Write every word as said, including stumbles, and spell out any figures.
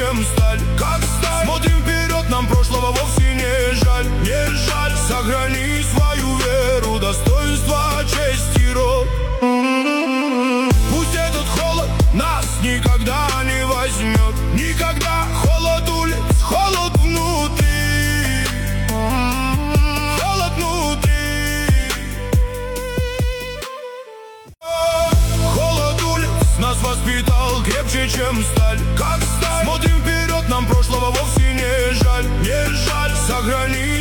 чем сталь, как сталь. Смотрим вперед, нам прошлого вовсе не жаль, не жаль. Сохрани свою веру, достоинство, честь и род. Пусть этот холод нас никогда не возьмет, никогда. Холод улиц, холод внутри, холод внутри. Холод улиц нас воспитал крепче, чем сталь, как сталь. Смотрим вперед, нам прошлого вовсе не жаль, не жаль. Сохрани